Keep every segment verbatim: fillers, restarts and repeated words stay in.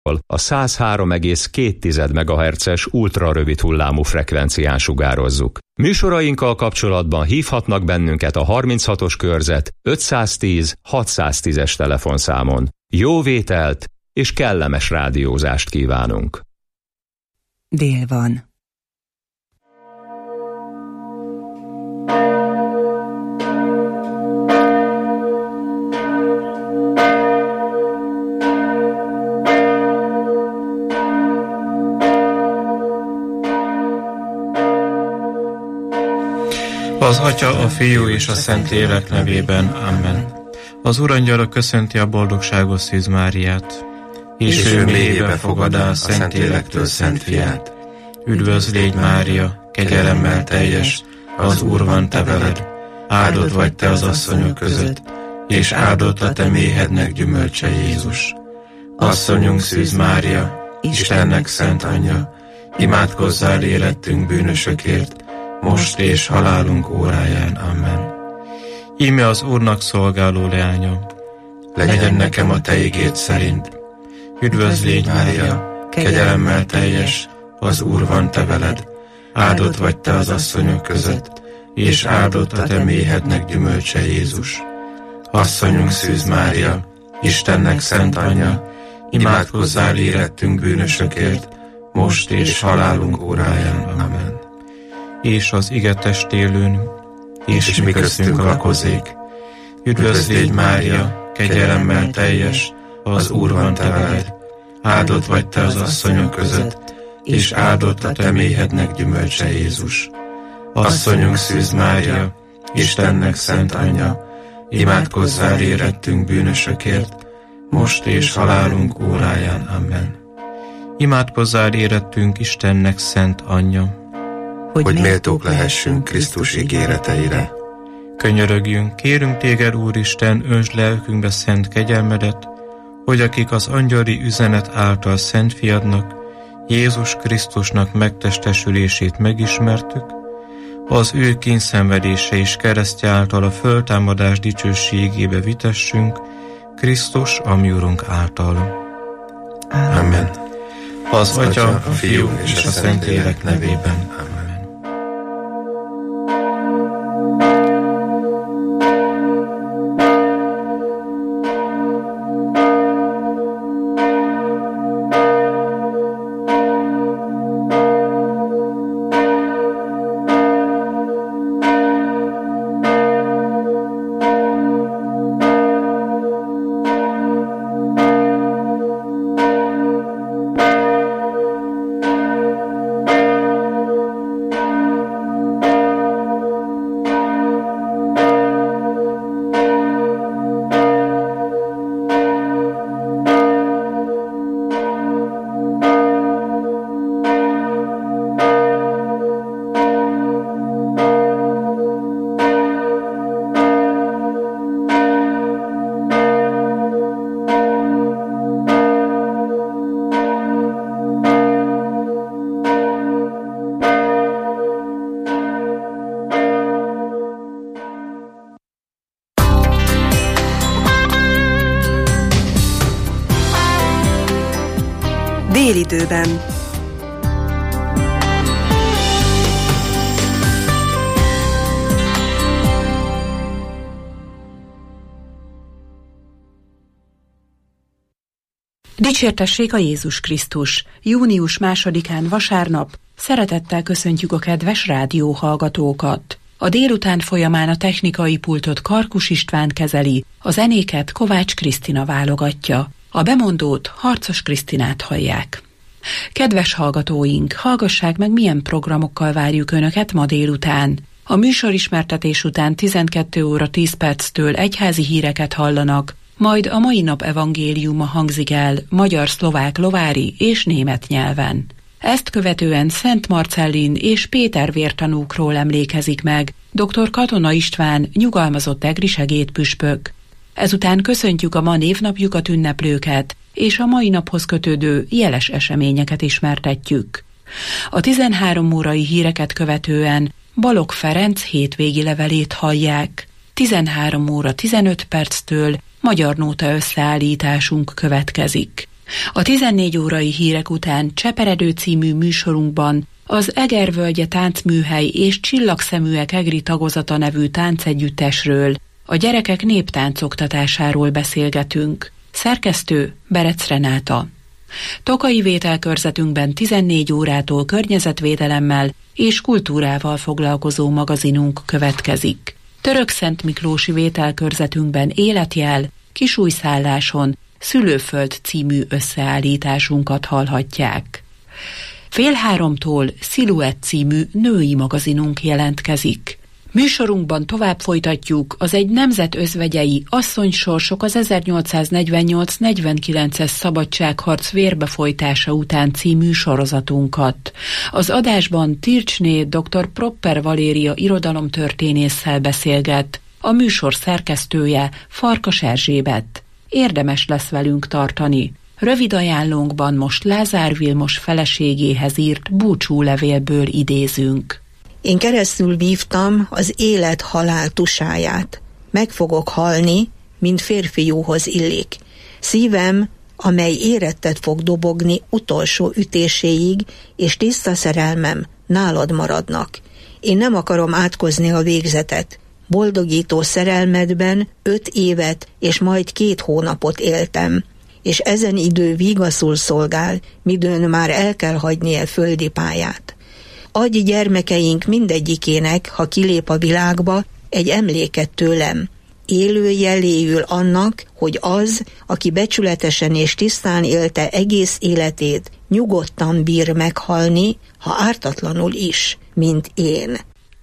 a száz három egész két megahertzes ultrarövid hullámú frekvencián sugározzuk. Műsorainkkal kapcsolatban hívhatnak bennünket a harminchatos körzet ötszáztíz hatszáztízes telefonszámon. Jó vételt és kellemes rádiózást kívánunk! Dél van. Az Atya, a Fiú és a Szentlélek nevében. Amen. Az Urangyala köszönti a boldogságos Szűz Máriát, és, és ő mélyébe fogadá a Szentlélektől Szent Fiát. Üdvözl légy, Mária, kegyelemmel teljes, az Úr van te veled, áldott vagy te az asszonyok között, és áldott a te méhednek gyümölcse, Jézus. Asszonyunk Szűz Mária, Istennek szent anyja, imádkozzál érettünk bűnösökért, most és halálunk óráján. Amen. Íme az Úrnak szolgáló leányom, legyen nekem a te igéd szerint. Üdvözl légy, Mária, kegyelemmel teljes, az Úr van te veled, áldott vagy te az asszonyok között, és áldott a te méhednek gyümölcse, Jézus. Asszonyunk Szűz Mária, Istennek szent anyja, imádkozzál érettünk bűnösökért, most és halálunk óráján. Amen. És az ige testélőn, és, és mi köztünk lakozék. Üdvözl légy, Mária, kegyelemmel teljes, az Úr van te veled, áldott vagy te az asszonyok között, és áldott a te méhednek gyümölcse, Jézus. Asszonyunk Szűz Mária, Istennek szent anyja, imádkozzál érettünk bűnösökért, most és halálunk óráján. Amen. Imádkozzál érettünk Istennek szent anyja, hogy, hogy méltók lehessünk Krisztus ígéreteire. Könyörögjünk, kérünk téged, Úristen, öntsd lelkünkbe szent kegyelmedet, hogy akik az angyali üzenet által Szent Fiadnak, Jézus Krisztusnak megtestesülését megismertük, az ő kínszenvedése és keresztje által a föltámadás dicsőségébe vitessünk, Krisztus, a mi Urunk által. Amen. Az Atya, a Fiú és a Szentlélek nevében. Amen. Délidőben. Dicsértessék a Jézus Krisztus! Június másodikán vasárnap szeretettel köszöntjük a kedves rádióhallgatókat. A délután folyamán a technikai pultot Karkus István kezeli, a zenéket Kovács Krisztina válogatja. A bemondót, Harcos Krisztinát hallják. Kedves hallgatóink, hallgassák meg, milyen programokkal várjuk Önöket ma délután. A műsorismertetés után tizenkét óra tíz perctől egyházi híreket hallanak, majd a mai nap evangéliuma hangzik el magyar, szlovák, lovári és német nyelven. Ezt követően Szent Marcellin és Péter vértanúkról emlékezik meg dr. Katona István, nyugalmazott egri segédpüspök. Ezután köszöntjük a ma névnapjukat ünneplőket, és a mai naphoz kötődő jeles eseményeket ismertetjük. A tizenhárom órai híreket követően Balogh Ferenc hétvégi levelét hallják. tizenhárom óra tizenöt perctől magyar nóta összeállításunk következik. A tizennégy órai hírek után Cseperedő című műsorunkban az Egervölgye Táncműhely és Csillagszeműek egri tagozata nevű táncegyüttesről, a gyerekek néptáncoktatásáról beszélgetünk. Szerkesztő Berec Renáta. Tokai vételkörzetünkben tizennégy órától környezetvédelemmel és kultúrával foglalkozó magazinunk következik. Törökszent Miklósi vételkörzetünkben életjel, Kisújszálláson, Szülőföld című összeállításunkat hallhatják. Fél háromtól Sziluett című női magazinunk jelentkezik. Műsorunkban tovább folytatjuk az Egy nemzet özvegyei asszonysorsok az ezernyolcszáznegyvennyolc negyvenkilences szabadságharc vérbefolytása után című sorozatunkat. Az adásban Tircsné dr. Propper Valéria irodalomtörténésszel beszélget, a műsor szerkesztője Farkas Erzsébet. Érdemes lesz velünk tartani. Rövid ajánlónkban most Lázár Vilmos feleségéhez írt búcsúlevélből idézünk. Én keresztül vívtam az élet-halál tusáját. Meg fogok halni, mint férfiúhoz illik. Szívem, amely érettet fog dobogni utolsó ütéséig, és tiszta szerelmem nálad maradnak. Én nem akarom átkozni a végzetet. Boldogító szerelmedben öt évet és majd két hónapot éltem, és ezen idő vigaszul szolgál, midőn már el kell hagyni a földi pályát. Adj gyermekeink mindegyikének, ha kilép a világba, egy emléket tőlem. Élő jeléül annak, hogy az, aki becsületesen és tisztán élte egész életét, nyugodtan bír meghalni, ha ártatlanul is, mint én.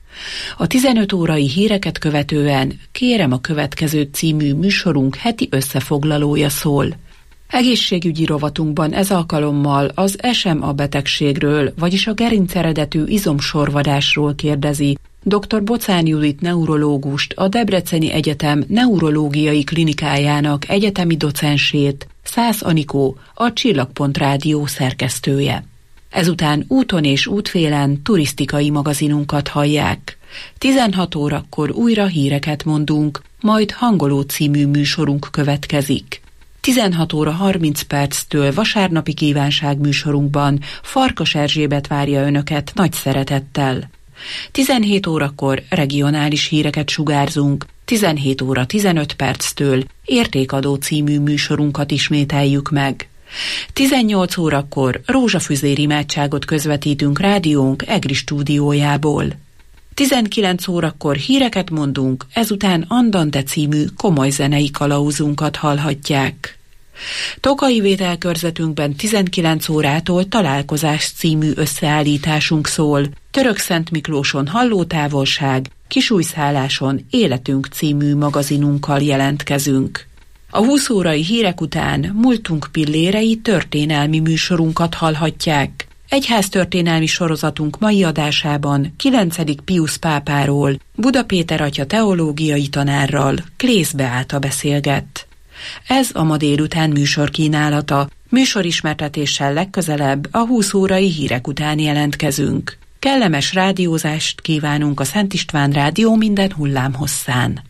A tizenöt órai híreket követően Kérem a következő című műsorunk heti összefoglalója szól. Egészségügyi rovatunkban ez alkalommal az es em á betegségről, vagyis a gerinceredetű izomsorvadásról kérdezi dr. Bocán Judit neurológust, a Debreceni Egyetem neurológiai klinikájának egyetemi docensét, Szász Anikó, a Csillagpont Rádió szerkesztője. Ezután úton és útfélen turisztikai magazinunkat hallják. tizenhat órakor újra híreket mondunk, majd Hangoló című műsorunk következik. tizenhat óra harminc perctől vasárnapi kívánság műsorunkban Farkas Erzsébet várja önöket nagy szeretettel. tizenhét órakor regionális híreket sugárzunk, tizenhét óra tizenöt perctől Értékadó című műsorunkat ismételjük meg. tizennyolc órakor rózsafüzér imádságot közvetítünk rádiónk egri stúdiójából. tizenkilenc órakor híreket mondunk, ezután Andante című komoly zenei kalauzunkat hallhatják. Tokai vételkörzetünkben tizenkilenc órától Találkozás című összeállításunk szól. Törökszent Miklóson Hallótávolság, Kisújszálláson Életünk című magazinunkkal jelentkezünk. A húsz órai hírek után Múltunk pillérei történelmi műsorunkat hallhatják. Egyháztörténelmi sorozatunk mai adásában kilencedik Piusz pápáról, Buda Péter atya teológiai tanárral, Klész Beáta beszélget. Ez a ma délután műsorkínálata. Műsorismertetéssel legközelebb a húsz órai hírek után jelentkezünk. Kellemes rádiózást kívánunk a Szent István Rádió minden hullámhosszán.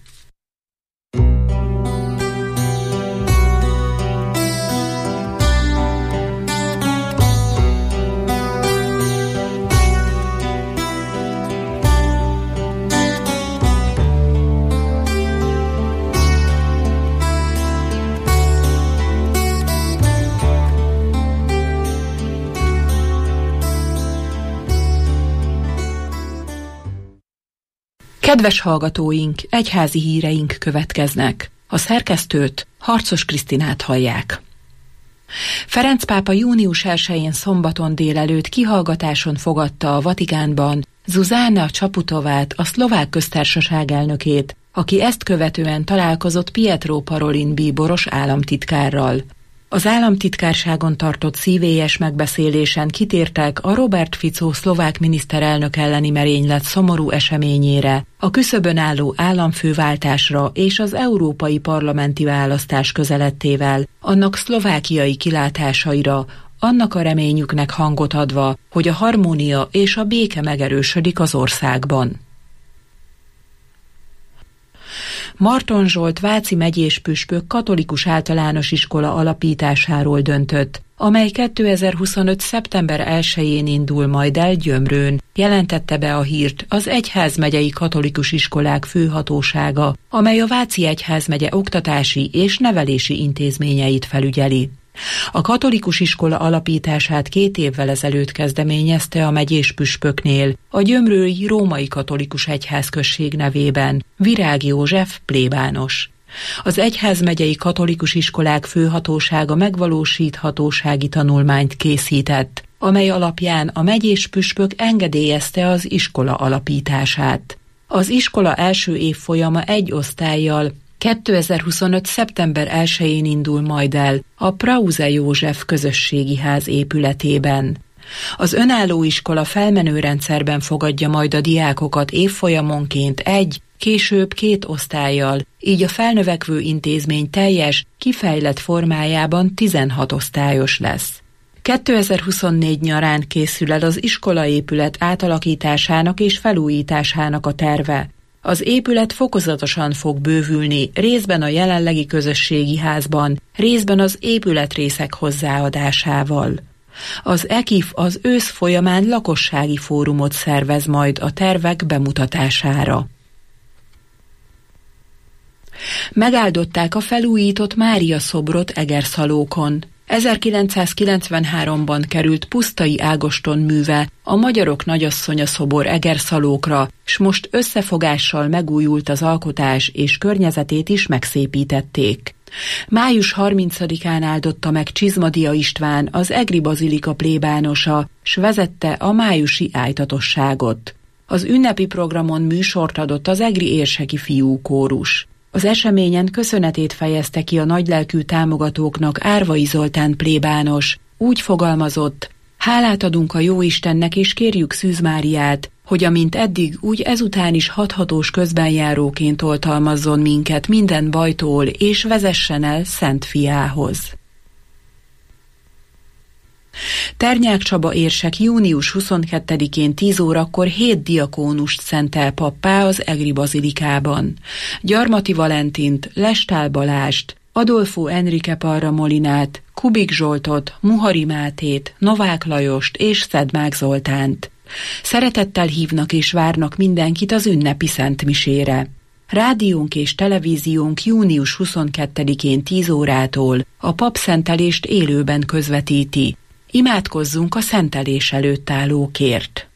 Kedves hallgatóink, egyházi híreink következnek. A szerkesztőt, Harcos Krisztinát hallják. Ferenc pápa június elsején szombaton délelőtt kihallgatáson fogadta a Vatikánban Zuzana Csaputovát, a Szlovák Köztársaság elnökét, aki ezt követően találkozott Pietro Parolin bíboros államtitkárral. Az államtitkárságon tartott szívélyes megbeszélésen kitértek a Robert Fico szlovák miniszterelnök elleni merénylet szomorú eseményére, a küszöbön álló államfőváltásra és az európai parlamenti választás közeledtével, annak szlovákiai kilátásaira, annak a reményüknek hangot adva, hogy a harmónia és a béke megerősödik az országban. Marton Zsolt váci megyés püspök katolikus általános iskola alapításáról döntött, amely kétezer-huszonöt. szeptember elsején indul majd el Gyömrőn, jelentette be a hírt az Egyházmegyei Katolikus Iskolák Főhatósága, amely a Váci Egyházmegye oktatási és nevelési intézményeit felügyeli. A katolikus iskola alapítását két évvel ezelőtt kezdeményezte a megyés püspöknél, a gyömrői római katolikus egyházközség nevében Virág József plébános. Az Egyházmegyei Katolikus Iskolák Főhatósága megvalósíthatósági tanulmányt készített, amely alapján a megyés püspök engedélyezte az iskola alapítását. Az iskola első évfolyama egy osztállyal kétezer-huszonöt. szeptember elsején indul majd el a Prause József közösségi ház épületében. Az önálló iskola felmenő rendszerben fogadja majd a diákokat évfolyamonként egy, később két osztállyal, így a felnövekvő intézmény teljes, kifejlett formájában tizenhat osztályos lesz. kétezer-huszonnégy nyarán készül el az iskolaépület átalakításának és felújításának a terve. Az épület fokozatosan fog bővülni, részben a jelenlegi közösségi házban, részben az épületrészek hozzáadásával. Az é ká i ef az ősz folyamán lakossági fórumot szervez majd a tervek bemutatására. Megáldották a felújított Mária szobrot Egerszalókon. ezerkilencszázkilencvenháromban került Pusztai Ágoston műve, a Magyarok Nagyasszonya szobor Egerszalókra, s most összefogással megújult az alkotás, és környezetét is megszépítették. május harmincadikán áldotta meg Csizmadia István, az egri bazilika plébánosa, s vezette a májusi ájtatosságot. Az ünnepi programon műsort adott az egri érseki fiúkórus. Az eseményen köszönetét fejezte ki a nagylelkű támogatóknak Árvai Zoltán plébános. Úgy fogalmazott: hálát adunk a Jóistennek, és kérjük Szűz Máriát, hogy amint eddig, úgy ezután is hathatós közbenjáróként oltalmazzon minket minden bajtól, és vezessen el Szent Fiához. Ternyák Csaba érsek június huszonkettedikén tíz órakor hét diakónust szentel pappá az egri bazilikában. Gyarmati Valentint, Lestál Balást, Adolfo Enrique Parra Molinát, Kubik Zsoltot, Muhari Mátét, Novák Lajost és Szedmák Zoltánt. Szeretettel hívnak és várnak mindenkit az ünnepi szentmisére. Rádiónk és televíziónk június huszonkettedikén tíz órától a papszentelést élőben közvetíti. Imádkozzunk a szentelés előtt állókért.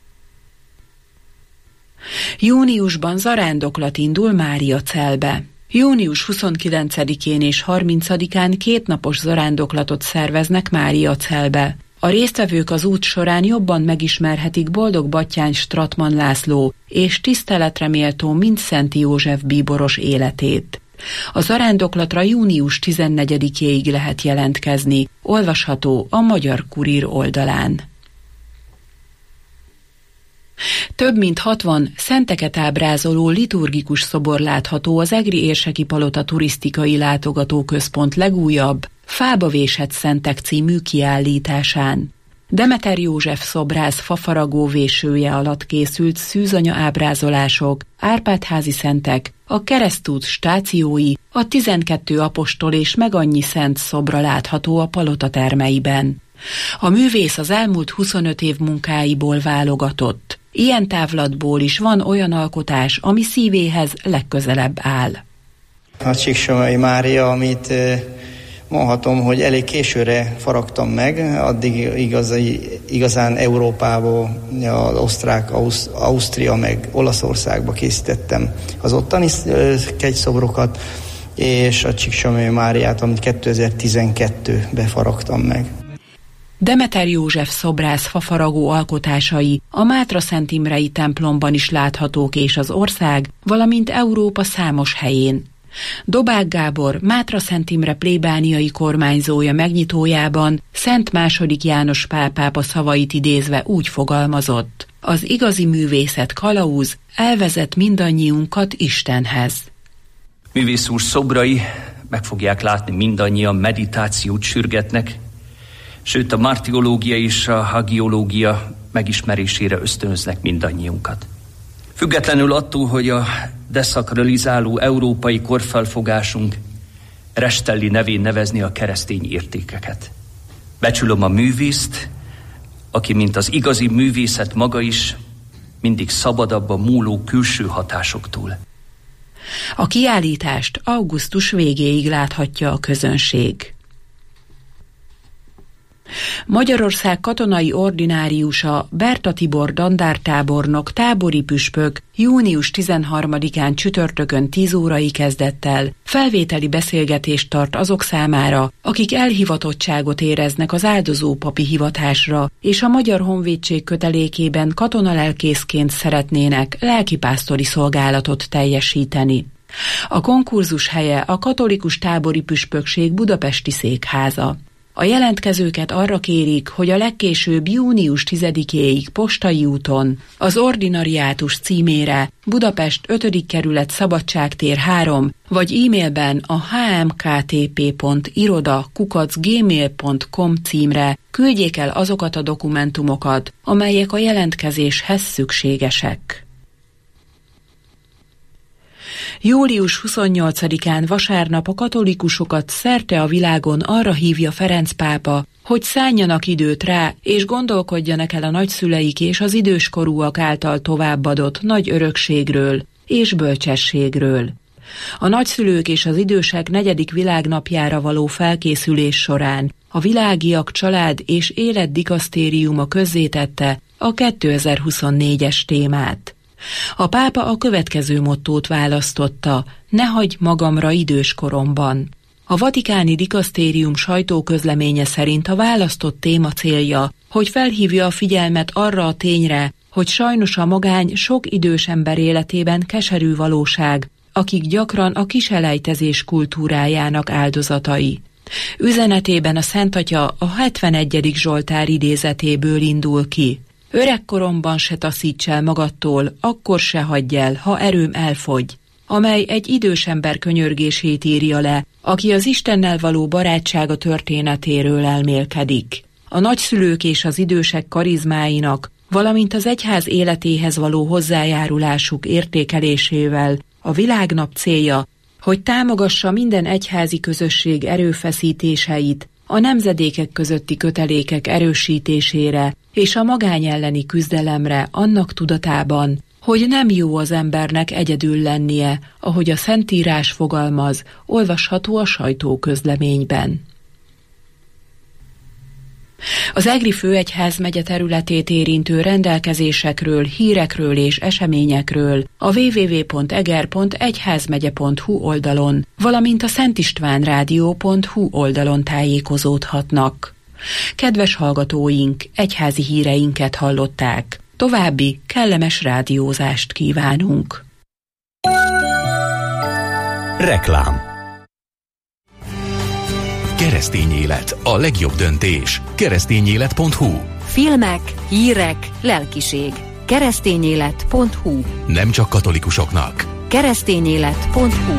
Júniusban zarándoklat indul Máriacelbe. június huszonkilencedikén és harmincadikán kétnapos zarándoklatot szerveznek Máriacelbe. A résztvevők az út során jobban megismerhetik Boldog Batthyány Stratman László és tiszteletre méltó Mindszenty József bíboros életét. A zarándoklatra június tizennegyedikéig lehet jelentkezni, olvasható a Magyar Kurír oldalán. Több mint hatvan szenteket ábrázoló liturgikus szobor látható az Egri Érseki Palota turisztikai látogatóközpont legújabb, Fába vésett szentek című kiállításán. Demeter József szobrász fafaragó vésője alatt készült szűzanya ábrázolások, Árpád-házi szentek, a keresztút stációi, a tizenkettő apostol és meg annyi szent szobra látható a palota termeiben. A művész az elmúlt huszonöt év munkáiból válogatott. Ilyen távlatból is van olyan alkotás, ami szívéhez legközelebb áll. A Csíksomai Mária, amit mondhatom, hogy elég későre faragtam meg, addig igazi, igazán Európából, az osztrák, Ausz, Ausztria meg Olaszországba készítettem az ottani kegyszobrokat, és a Csíksomai Máriát, amit kétezer-tizenkettőben faragtam meg. Demeter József szobrász fafaragó alkotásai a Mátra Szent Imrei templomban is láthatók, és az ország, valamint Európa számos helyén. Dobák Gábor, Mátra Szent Imre plébániai kormányzója megnyitójában Szent második János Pál pápa szavait idézve úgy fogalmazott: az igazi művészet kalauz, elvezet mindannyiunkat Istenhez. Művész úr szobrai, meg fogják látni, mindannyian meditációt sürgetnek, sőt a martiológia és a hagiológia megismerésére ösztönöznek mindannyiunkat. Függetlenül attól, hogy a deszakralizáló európai korfelfogásunk Restelli nevén nevezni a keresztény értékeket. Becsülöm a művészt, aki, mint az igazi művészet maga is, mindig szabadabb a múló külső hatásoktól. A kiállítást augusztus végéig láthatja a közönség. Magyarország katonai ordináriusa Berta Tibor dandártábornok tábori püspök június tizenharmadikán csütörtökön tíz órai kezdettel felvételi beszélgetést tart azok számára, akik elhivatottságot éreznek az áldozó papi hivatásra, és a Magyar Honvédség kötelékében katonalelkészként szeretnének lelkipásztori szolgálatot teljesíteni. A konkurzus helye a katolikus tábori püspökség budapesti székháza. A jelentkezőket arra kérik, hogy a legkésőbb június tizedikéig Postai úton az ordinariátus címére Budapest ötödik kerület Szabadságtér három vagy e-mailben a hmktp pont iroda kukac gmail pont com címre küldjék el azokat a dokumentumokat, amelyek a jelentkezéshez szükségesek. július huszonnyolcadikán vasárnap a katolikusokat szerte a világon arra hívja Ferenc pápa, hogy szánjanak időt rá, és gondolkodjanak el a nagyszüleik és az időskorúak által továbbadott nagy örökségről és bölcsességről. A nagyszülők és az idősek negyedik világnapjára való felkészülés során a Világiak Család és Élet Dikasztériuma közzétette a kétezer-huszonnégyes témát. A pápa a következő mottót választotta: ne hagyj magamra időskoromban. A vatikáni dikasztérium sajtóközleménye szerint a választott téma célja, hogy felhívja a figyelmet arra a tényre, hogy sajnos a magány sok idős ember életében keserű valóság, akik gyakran a kiselejtezés kultúrájának áldozatai. Üzenetében a Szent Atya a hetvenegyedik Zsoltár idézetéből indul ki. Öregkoromban se taszíts el magadtól, akkor se hagyj el, ha erőm elfogy, amely egy idős ember könyörgését írja le, aki az Istennel való barátsága történetéről elmélkedik. A nagyszülők és az idősek karizmáinak, valamint az egyház életéhez való hozzájárulásuk értékelésével a Világnap célja, hogy támogassa minden egyházi közösség erőfeszítéseit a nemzedékek közötti kötelékek erősítésére és a magány elleni küzdelemre annak tudatában, hogy nem jó az embernek egyedül lennie, ahogy a Szentírás fogalmaz, olvasható a sajtóközleményben. Az Egri főegyházmegye területét érintő rendelkezésekről, hírekről és eseményekről a double-u double-u double-u pont eger pont egyházmegye pont hu oldalon, valamint a szentistvánrádió pont hu oldalon tájékozódhatnak. Kedves hallgatóink, egyházi híreinket hallották. További kellemes rádiózást kívánunk. Reklám. Keresztény élet, a legjobb döntés. keresztényélet pont hu. Filmek, hírek, lelkiség. keresztényélet pont hu. Nem csak katolikusoknak. keresztényélet pont hu.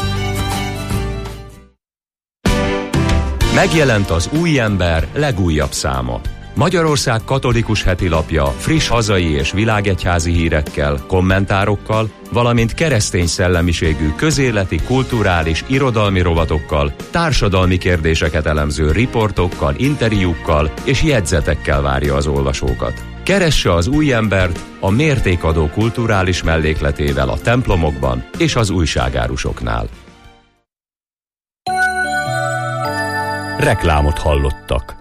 Megjelent az Új Ember legújabb száma. Magyarország katolikus hetilapja friss hazai és világegyházi hírekkel, kommentárokkal, valamint keresztény szellemiségű közéleti, kulturális, irodalmi rovatokkal, társadalmi kérdéseket elemző riportokkal, interjúkkal és jegyzetekkel várja az olvasókat. Keresse az Új Embert a mértékadó kulturális mellékletével a templomokban és az újságárusoknál. Reklámot hallottak.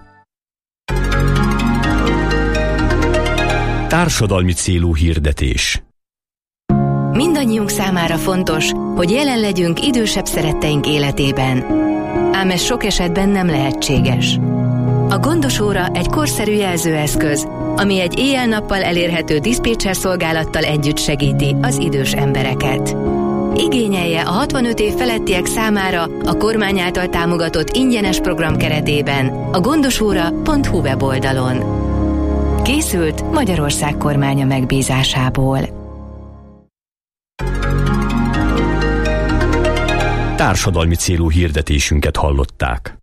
Társadalmi célú hirdetés. Mindannyiunk számára fontos, hogy jelen legyünk idősebb szeretteink életében. Ám ez sok esetben nem lehetséges. A Gondos óra egy korszerű jelzőeszköz, ami egy éjjel-nappal elérhető diszpécser szolgálattal együtt segíti az idős embereket. Igényelje a hatvanöt év felettiek számára a kormány által támogatott ingyenes program keretében a gondosóra pont hu weboldalon. Készült Magyarország kormánya megbízásából. Társadalmi célú hirdetésünket hallották.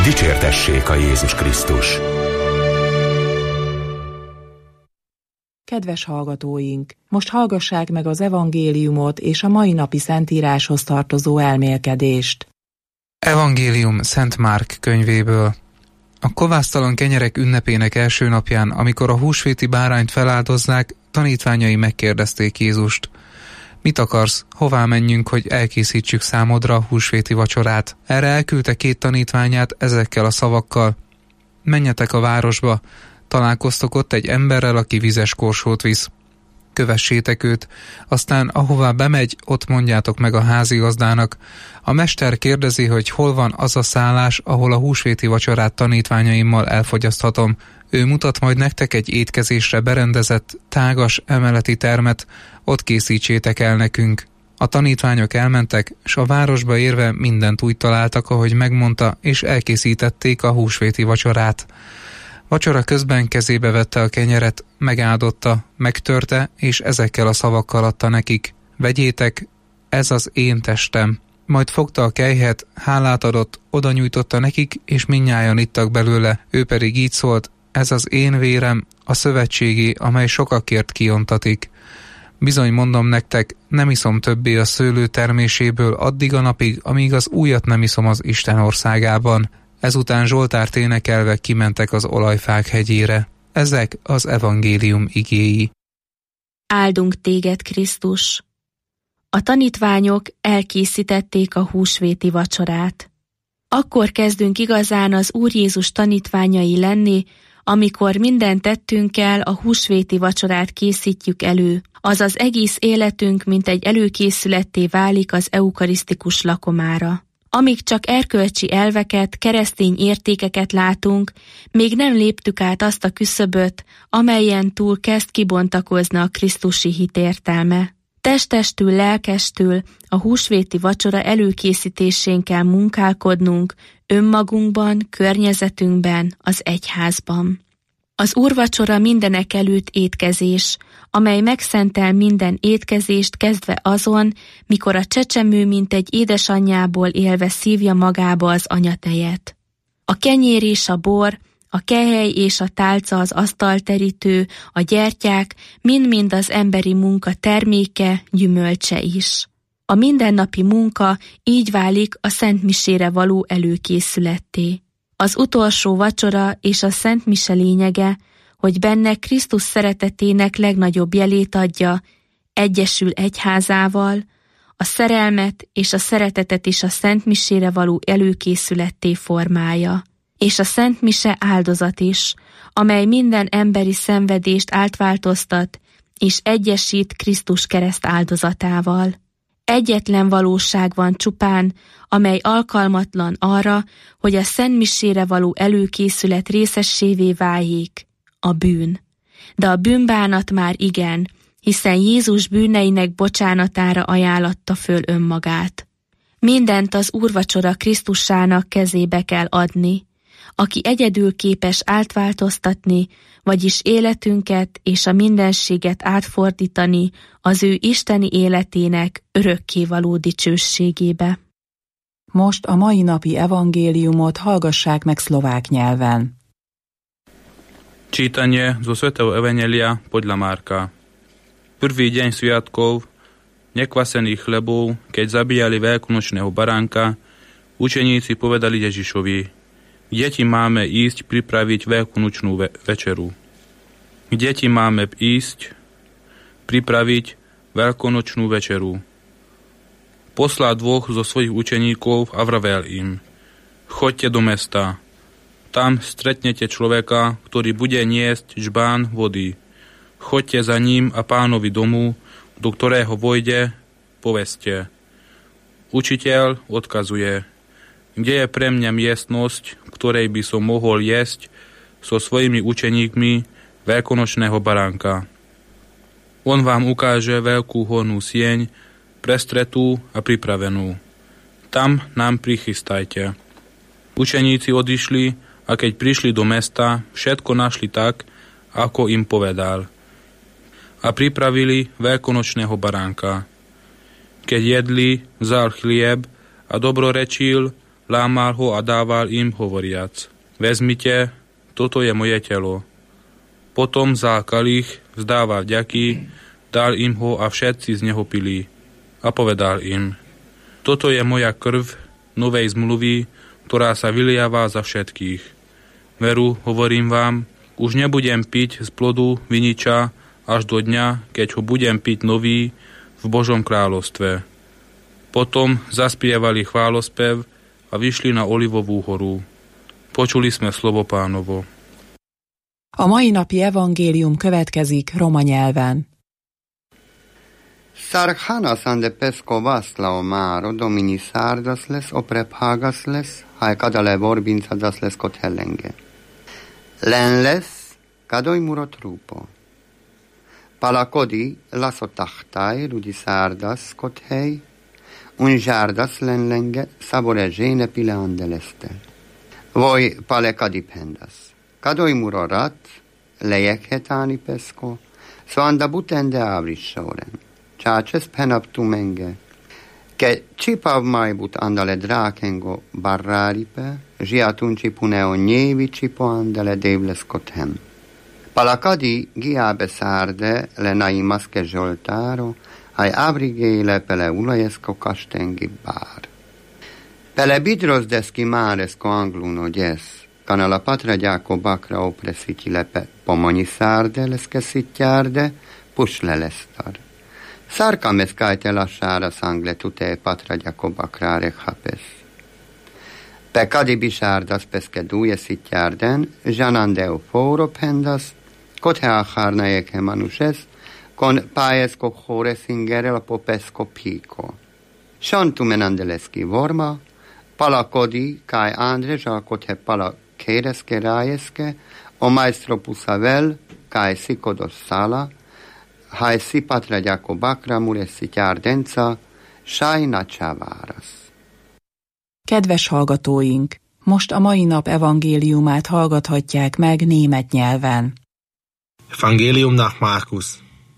Dicsértessék a Jézus Krisztus! Kedves hallgatóink, most hallgassák meg az evangéliumot és a mai napi szentíráshoz tartozó elmélkedést. Evangélium Szent Márk könyvéből. A kovásztalan kenyerek ünnepének első napján, amikor a húsvéti bárányt feláldozzák, tanítványai megkérdezték Jézust: mit akarsz, hová menjünk, hogy elkészítsük számodra a húsvéti vacsorát? Erre elküldte két tanítványát ezekkel a szavakkal: menjetek a városba, találkoztok ott egy emberrel, aki vizes korsót visz. Kövessétek őt, aztán ahová bemegy, ott mondjátok meg a házigazdának: a mester kérdezi, hogy hol van az a szállás, ahol a húsvéti vacsorát tanítványaimmal elfogyaszthatom. Ő mutat majd nektek egy étkezésre berendezett, tágas, emeleti termet, ott készítsétek el nekünk. A tanítványok elmentek, s a városba érve mindent úgy találtak, ahogy megmondta, és elkészítették a húsvéti vacsorát. Vacsora közben kezébe vette a kenyeret, megáldotta, megtörte, és ezekkel a szavakkal adta nekik: vegyétek, ez az én testem. Majd fogta a kelyhet, hálát adott, oda nyújtotta nekik, és mindnyájan ittak belőle. Ő pedig így szólt: ez az én vérem, a szövetségi, amely sokakért kiontatik. Bizony mondom nektek, nem iszom többé a szőlő terméséből addig a napig, amíg az újat nem iszom az Isten országában. Ezután zsoltárt énekelve kimentek az olajfák hegyére. Ezek az evangélium igéi. Áldunk téged, Krisztus! A tanítványok elkészítették a húsvéti vacsorát. Akkor kezdünk igazán az Úr Jézus tanítványai lenni, amikor minden tettünkkel a húsvéti vacsorát készítjük elő, azaz egész életünk mint egy előkészületté válik az eukarisztikus lakomára. Amíg csak erkölcsi elveket, keresztény értékeket látunk, még nem léptük át azt a küszöböt, amelyen túl kezd kibontakozni a krisztusi hit értelme. Testestül, lelkestül a húsvéti vacsora előkészítésén kell munkálkodnunk, önmagunkban, környezetünkben, az egyházban. Az úrvacsora mindenek előtt étkezés, amely megszentel minden étkezést kezdve azon, mikor a csecsemő mint egy édesanyjából élve szívja magába az anyatejet. A kenyér és a bor, a kehely és a tálca, az asztalterítő, a gyertyák mind-mind az emberi munka terméke, gyümölcse is. A mindennapi munka így válik a szentmisére való előkészületté. Az utolsó vacsora és a szentmise lényege, hogy benne Krisztus szeretetének legnagyobb jelét adja, egyesül egyházával, a szerelmet és a szeretetet is a szentmisére való előkészületté formálja. És a szentmise áldozat is, amely minden emberi szenvedést átváltoztat, és egyesít Krisztus kereszt áldozatával. Egyetlen valóság van csupán, amely alkalmatlan arra, hogy a szentmisére való előkészület részessévé váljék, a bűn. De a bűnbánat már igen, hiszen Jézus bűneinek bocsánatára ajánlatta föl önmagát. Mindent az úrvacsora Krisztusának kezébe kell adni, aki egyedül képes átváltoztatni, vagyis életünket és a mindenséget átfordítani az ő isteni életének örökkévaló dicsőségébe. Most a mai napi evangéliumot hallgassák meg szlovák nyelven. Čítanie zo svätého evanjelia podľa Marka. Prvý deň sviatkov, nekvasených chlebov, keď zabíjali veľkonočného baránka, učeníci povedali Ježišovi: kde ti máme ísť pripraviť veľkonočnú ve- večeru? Kde ti máme ísť pripraviť veľkonočnú večeru? Poslal dvoch zo svojich učeníkov a vravel im: choďte do mesta. Tam stretnete človeka, ktorý bude niesť žbán vody. Choďte za ním a pánovi domu, do ktorého vojde, poveste: Učiteľ odkazuje: kde je pre mňa miestnosť, ktorej by som mohol jesť so svojimi učeníkmi veľkonočného baránka. On vám ukáže veľkú hornú sieň, prestretú a pripravenú. Tam nám prichystajte. Učeníci odišli a keď prišli do mesta, všetko našli tak, ako im povedal. A pripravili veľkonočného baránka. Keď jedli, vzal chlieb a dobrorečil, lámál ho a dával im hovoriac: vezmite, toto je moje telo. Potom vzal kalich, vzdával vďaky, dal im ho a všetci z neho pili. A povedal im: toto je moja krv novej zmluvy, ktorá sa vyliava za všetkých. Veru, hovorím vám, už nebudem piť z plodu viniča až do dňa, keď ho budem piť nový v Božom kráľovstve. Potom zaspievali chválospev a vyšli na Olivovú horu. Počuli sme slovo Pánovo. A mai napi evangélium következik roma nyelven. Sarchanas ande pesco vasla o maro domini sardas les o prephagas les hae cadale vorbinzadas les cotellenge. Len les cadoi muro trupo. Palacodi laso tachtai rudi sardas cothei un jardas len lenge sabore gene pile andeleste. Voi palecadi pendas. Cadoi muro rat lejek hetani pesco so anda butende avrissoren. Csáces penaptu menge, che cipav maibut andale drakengo barraripe, žiatunci puneo njevi cipo andale devles kothem. Palakadi giabe sarde le naimaske žoltaro, ai avrigele pele ulajesko kaštengi bar. Pele bidros deski maresko angluno des, kana la patra gyako bakra opresiti lepe pomoni sarde leske sitjarde, pusle lestar. Sarkames kaite lasciara sangle tute patra Jakobakra hapes. Pe cadi bisardas pesche duje sitjarden, janandeu foro pendas, cote acharna eke manuses, con paesco chore singere la popesco pico. Shantu menandeleski vorma, pala codi kai andreja cote pala kereske rajeske, o maestro pusavel kai sikodos sala, hae si patra Jakobakra mureszi tyárdenca, sajna csávárasz. Kedves hallgatóink! Most a mai nap evangéliumát hallgathatják meg német nyelven. Evangelium nach Markus.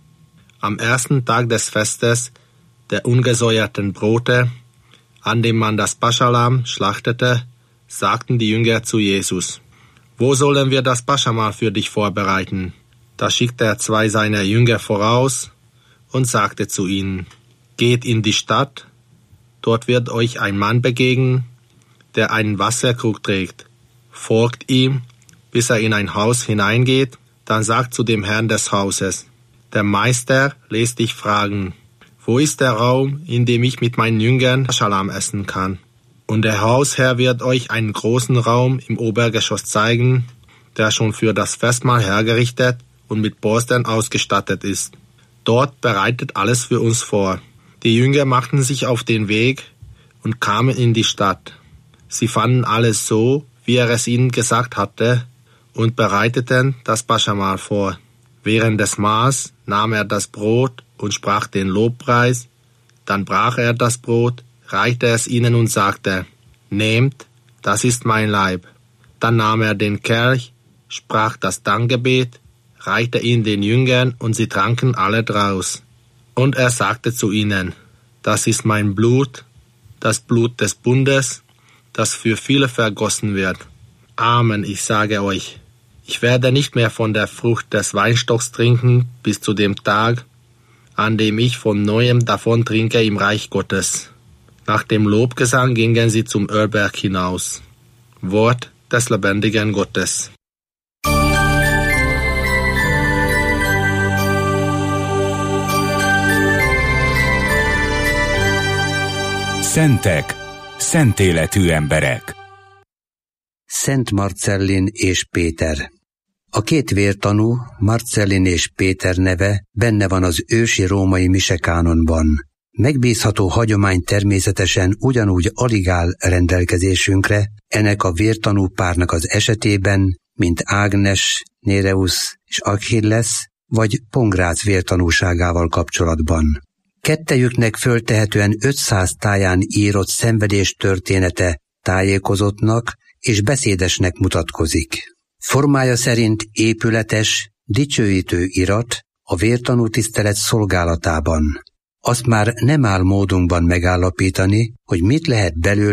Am ersten Tag des Festes der ungesäuerten Brote, an dem man das Paschalamm schlachtete, sagten die Jünger zu Jesus: Wo sollen wir das Paschamahl für dich vorbereiten? Da schickte er zwei seiner Jünger voraus und sagte zu ihnen: Geht in die Stadt, dort wird euch ein Mann begegnen, der einen Wasserkrug trägt. Folgt ihm, bis er in ein Haus hineingeht, dann sagt zu dem Herrn des Hauses: Der Meister lässt dich fragen, wo ist der Raum, in dem ich mit meinen Jüngern Schalam essen kann? Und der Hausherr wird euch einen großen Raum im Obergeschoss zeigen, der schon für das Festmahl hergerichtet und mit Borsten ausgestattet ist. Dort bereitet alles für uns vor. Die Jünger machten sich auf den Weg und kamen in die Stadt. Sie fanden alles so, wie er es ihnen gesagt hatte, und bereiteten das Paschamahl vor. Während des Mahls nahm er das Brot und sprach den Lobpreis. Dann brach er das Brot, reichte es ihnen und sagte: Nehmt, das ist mein Leib. Dann nahm er den Kelch, sprach das Dankgebet, reichte ihn den Jüngern und sie tranken alle draus. Und er sagte zu ihnen: Das ist mein Blut, das Blut des Bundes, das für viele vergossen wird. Amen, ich sage euch, ich werde nicht mehr von der Frucht des Weinstocks trinken bis zu dem Tag, an dem ich von Neuem davon trinke im Reich Gottes. Nach dem Lobgesang gingen sie zum Ölberg hinaus. Wort des lebendigen Gottes. Szentek, szent életű emberek. Szent Marcellin és Péter. A két vértanú, Marcellin és Péter neve benne van az ősi római misekánonban. Megbízható hagyomány természetesen ugyanúgy alig áll rendelkezésünkre ennek a vértanú párnak az esetében, mint Ágnes, Néreus és Achilles, vagy Pongrác vértanúságával kapcsolatban. Kettejüknek föltehetően ötszáz táján írott szenvedés története tájékozottnak és beszédesnek mutatkozik. Formája szerint épületes, dicsőítő irat a vértanú tisztelet szolgálatában. Azt már nem áll módunkban megállapítani, hogy mit lehet belőle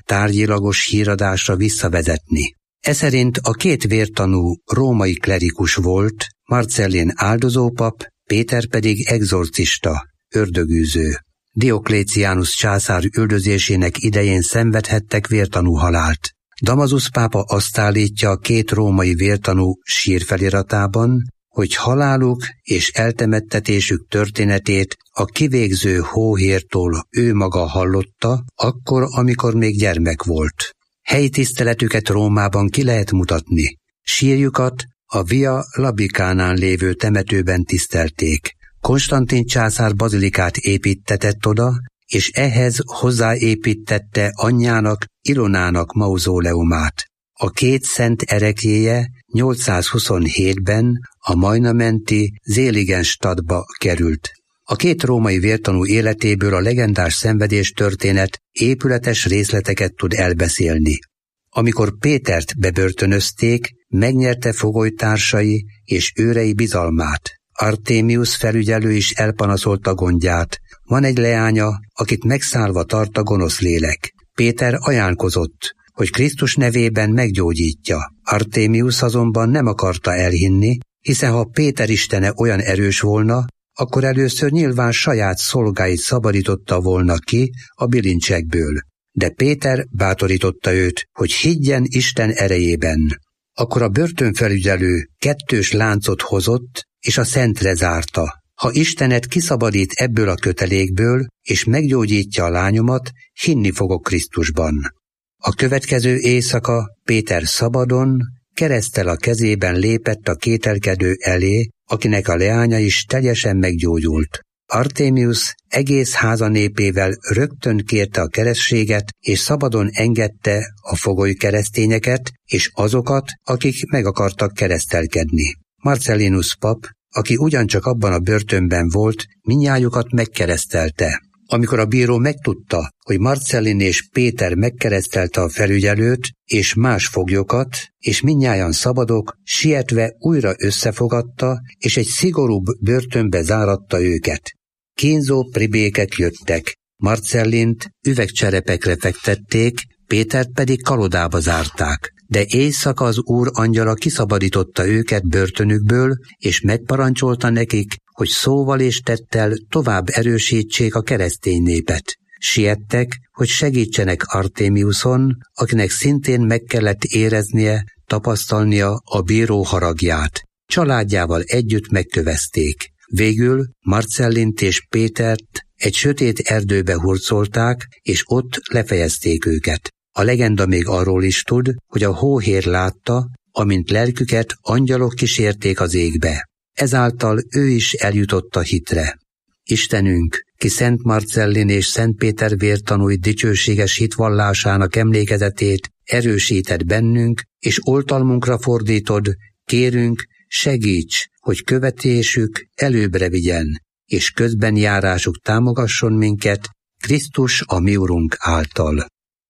tárgyilagos híradásra visszavezetni. Eszerint a két vértanú római klerikus volt, Marcellin áldozópap, Péter pedig exorcista, ördögűző. Diokléciánus császár üldözésének idején szenvedhettek vértanú halált. Damasus pápa azt állítja a két római vértanú sírfeliratában, hogy haláluk és eltemettetésük történetét a kivégző hóhértól ő maga hallotta, akkor, amikor még gyermek volt. Helyi tiszteletüket Rómában ki lehet mutatni. Sírjukat a Via Labicánán lévő temetőben tisztelték. Konstantin császár bazilikát építtetett oda, és ehhez hozzáépítette anyjának, Ilonának mauzóleumát. A két szent ereklyéje nyolcszázhuszonhétben a Majna-menti Zéligenstadtba került. A két római vértanú életéből a legendás szenvedés történet épületes részleteket tud elbeszélni. Amikor Pétert bebörtönözték, megnyerte fogolytársai és őrei bizalmát. Artemius felügyelő is elpanaszolta gondját. Van egy leánya, akit megszállva tart a gonosz lélek. Péter ajánlkozott, hogy Krisztus nevében meggyógyítja. Artemius azonban nem akarta elhinni, hiszen ha Péter istene olyan erős volna, akkor először nyilván saját szolgáit szabadította volna ki a bilincsekből. De Péter bátorította őt, hogy higgyen Isten erejében. Akkor a börtönfelügyelő kettős láncot hozott, és a szentre zárta. Ha Istenet kiszabadít ebből a kötelékből, és meggyógyítja a lányomat, hinni fogok Krisztusban. A következő éjszaka Péter szabadon, kereszttel a kezében lépett a kételkedő elé, akinek a leánya is teljesen meggyógyult. Artemius egész háza népével rögtön kérte a keresztséget, és szabadon engedte a fogoly keresztényeket, és azokat, akik meg akartak keresztelkedni. Marcellinus pap, aki ugyancsak abban a börtönben volt, mindnyájukat megkeresztelte. Amikor a bíró megtudta, hogy Marcellin és Péter megkeresztelte a felügyelőt és más foglyokat, és mindnyájan szabadok, sietve újra összefogadta, és egy szigorúbb börtönbe záratta őket. Kínzó pribékek jöttek, Marcellint üvegcserepekre fektették, Pétert pedig kalodába zárták. De éjszaka az Úr angyala kiszabadította őket börtönükből, és megparancsolta nekik, hogy szóval és tettel tovább erősítsék a keresztény népet. Siettek, hogy segítsenek Artemiuson, akinek szintén meg kellett éreznie, tapasztalnia a bíró haragját. Családjával együtt megkövezték. Végül Marcellint és Pétert egy sötét erdőbe hurcolták, és ott lefejezték őket. A legenda még arról is tud, hogy a hóhér látta, amint lelküket angyalok kísérték az égbe. Ezáltal ő is eljutott a hitre. Istenünk, ki Szent Marcellin és Szent Péter vértanúi dicsőséges hitvallásának emlékezetét erősíted bennünk, és oltalmunkra fordítod, kérünk, segíts, hogy követésük előbbre vigyen, és közben járásuk támogasson minket, Krisztus a mi Urunk által.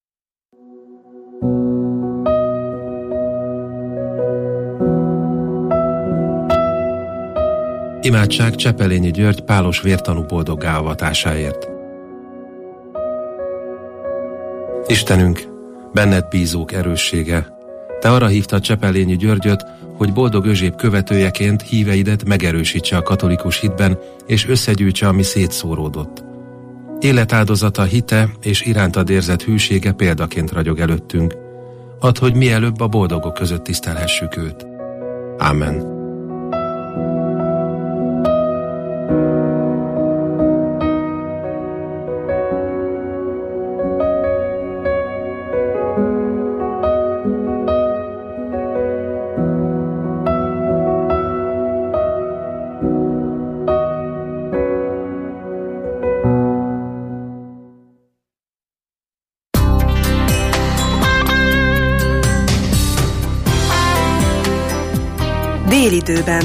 Imádság Csepelényi György pálos vértanú boldoggá avatásáért. Istenünk, benned bízók erőssége, te arra hívtad Csepelényi Györgyöt, hogy boldog Özséb követőjeként híveidet megerősítse a katolikus hitben, és összegyűjtse, ami szétszóródott. Életáldozata, hite és irántad érzett hűsége példaként ragyog előttünk. Add, hogy mielőbb a boldogok között tisztelhessük őt. Ámen. Délidőben.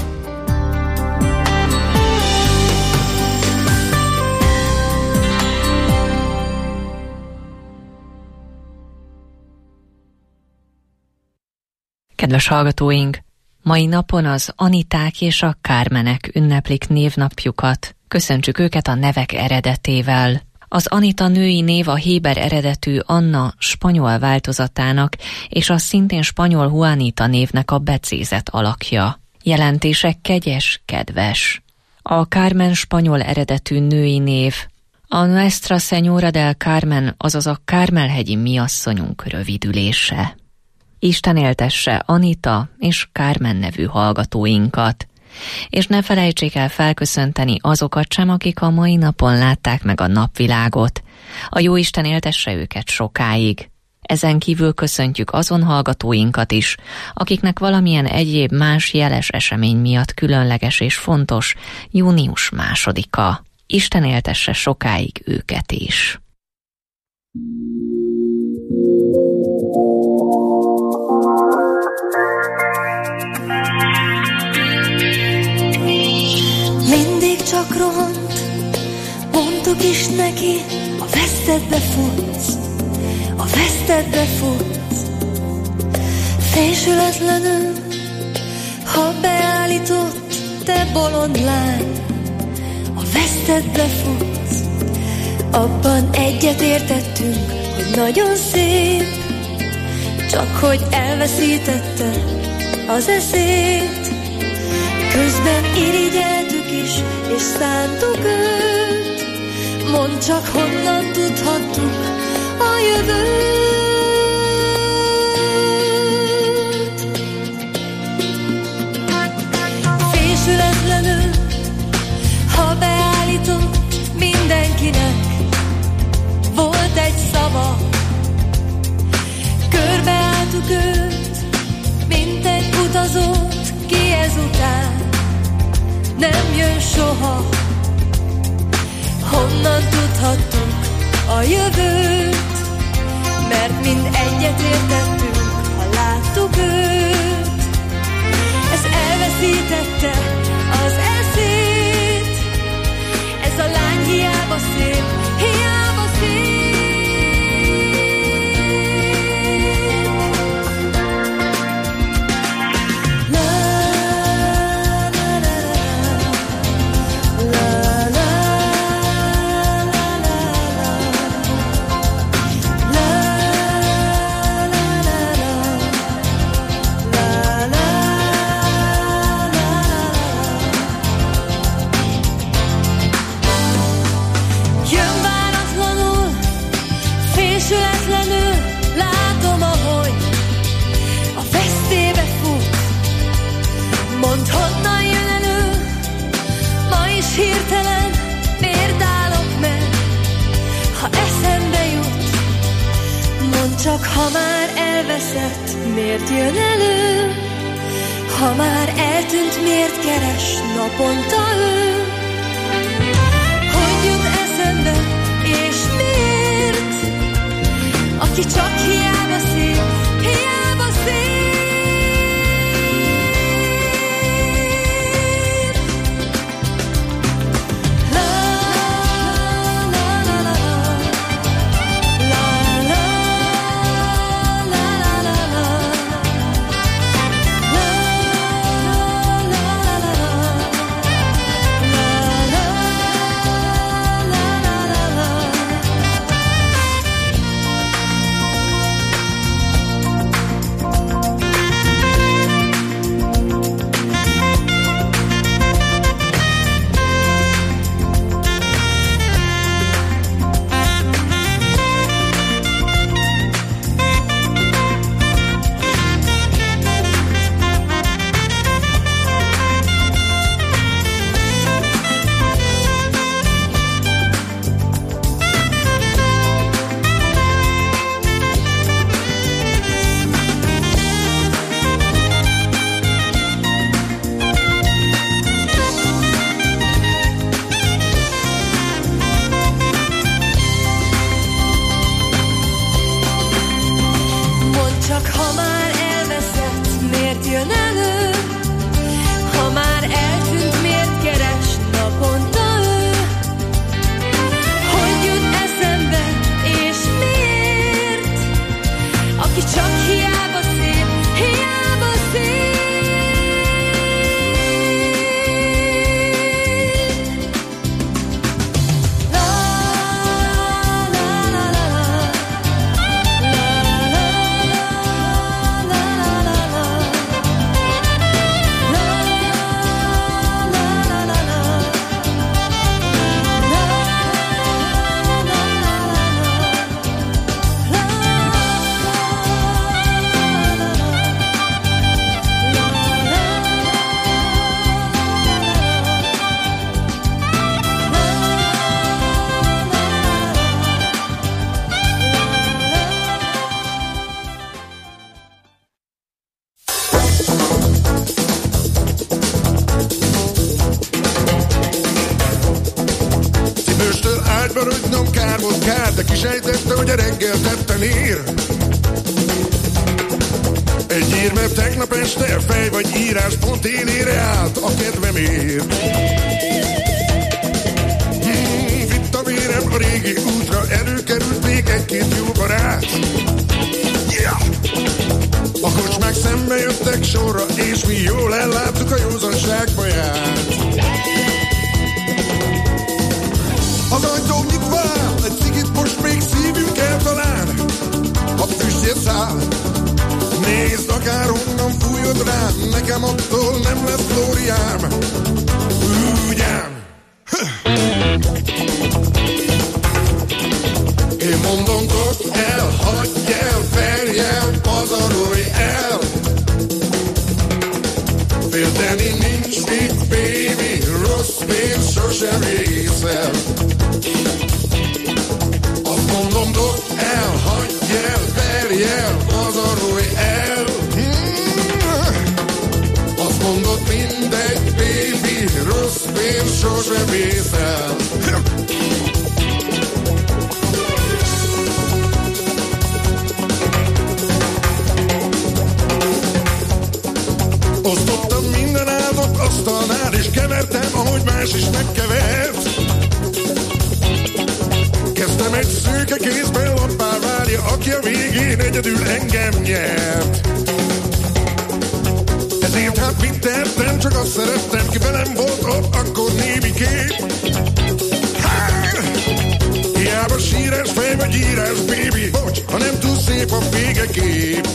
Kedves hallgatóink! Mai napon az Aniták és a Kármenek ünneplik névnapjukat. Köszöntsük őket a nevek eredetével. Az Anita női név a héber eredetű Anna spanyol változatának és a szintén spanyol Juanita névnek a becézett alakja. Jelentése kegyes, kedves. A Carmen spanyol eredetű női név. A Nuestra Señora del Carmen, azaz a Kármel-hegyi miasszonyunk rövidülése. Isten éltesse Anita és Carmen nevű hallgatóinkat. És ne felejtsék el felköszönteni azokat sem, akik a mai napon látták meg a napvilágot. A Jóisten éltesse őket sokáig. Ezen kívül köszöntjük azon hallgatóinkat is, akiknek valamilyen egyéb más jeles esemény miatt különleges és fontos június másodika. Isten éltesse sokáig őket is. Mindig csak rohant, mondtuk is neki, a vesztedbe futsz, a vesztedbe futsz. Fésületlenül, ha beállított, te bolond lány, a vesztedbe futsz. Abban egyet értettünk, hogy nagyon szép, csak hogy elveszítette az eszét. Közben irigyeltük is, és szántuk őt. Mondd csak, honnan tudhattuk a jövőt. Fésületlenül, ha beállított, mindenkinek volt egy szava. Körbeálltuk őt, mint egy utazót, ki ezután nem jön soha. Honnan tudhattuk a jövőt, mert mind egyet értettünk, ha láttuk őt. Ez elveszítette az eszét, ez a lány hiába szép, hiába szép. Hirtelen miért állok meg, ha eszembe jut? Mondd csak, ha már elveszett, miért jön elő? Ha már eltűnt, miért keres naponta ő? Hogy jut eszembe, és miért? Aki csak hiába szép, hiába szép. tudnom, kár volt kár, de kisejtette, hogy a reggel tetten ír. Egy ír, mert tegnap este fej vagy írás pont élére állt a kedvemért. Hmm, vitt a vérem a régi útra, előkerült még egy-két jó barát. Yeah! A kocsmák szembe jöttek sorra, és mi jól elláttuk a józanság baját. Az ajtó nyitva áll, egy cigit most még szívünk el talán. A füstje száll, nézd, akárhonnan fújod rám, nekem attól nem lesz glóriám. Ugyan. Én mondom, dobd el, hagyj el, verj el, pazarolj el. Félteni nincs mit, baby, rossz pénz sosem részel. Azt mondom, dobd el, hagyj el, verj el, pazarolj el. Hmm. Azt mondod, mindegy, baby, rossz pénz sosem részel. Osztottam minden áldott asztalnál, és kevertem, ahogy más is megkevert. Kezdtem egy szőke kézben, lappá várja, aki a végén egyedül engem nyert. Ezért hát mit tettem, csak azt szerettem, ki velem volt ott, akkor némi kép. Hiába sírás fej vagy írás, baby, bocs, ha nem túl szép a végekép.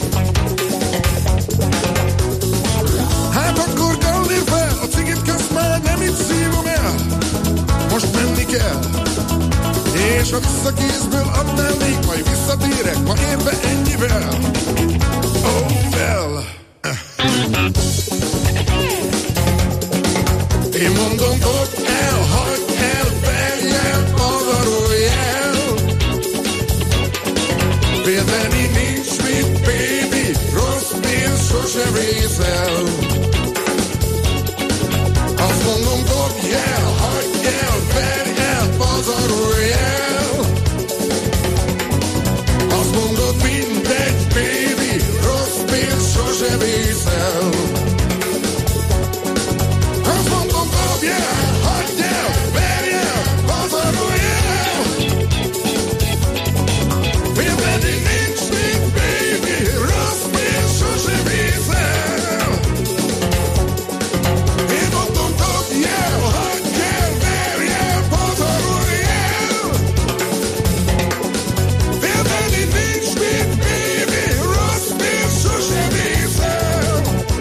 Hát akkor gallér fel, a cigit közt már nem itt szívom el. Most menni kell, és ha visszakézből adnál még, majd visszatérek, ma érve ennyivel. Oh well. Én mondom, dobd el, hagyd el, verj el, pazarolj el. Félteni nincs mit, baby, rossz pénz sosem részel. Azt mondom, dobj el, hagyj el, verj el, pazarolj el. Azt mondod, mindegy, baby, rossz pénz sosem részel. Azt mondom, dobj el, hagyj el, verj el, pazarolj el. Félteni nincs mit, baby, rossz pénz sosem részel. Én mondom, dobj el, hagyj el, verj el, pazarolj el. Félteni nincs mit, baby, rossz pénz sosem részel.